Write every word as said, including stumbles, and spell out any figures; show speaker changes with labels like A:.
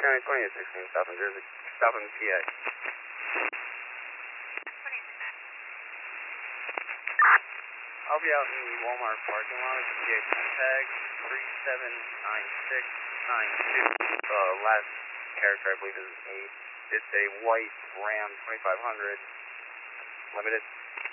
A: County twenty to sixteen, South New Jersey, South in P A. I'll be out in the Walmart parking lot at the P A ten tag, three seven nine six nine two. Uh, last character I believe is eight. It's a white Ram twenty-five hundred, limited.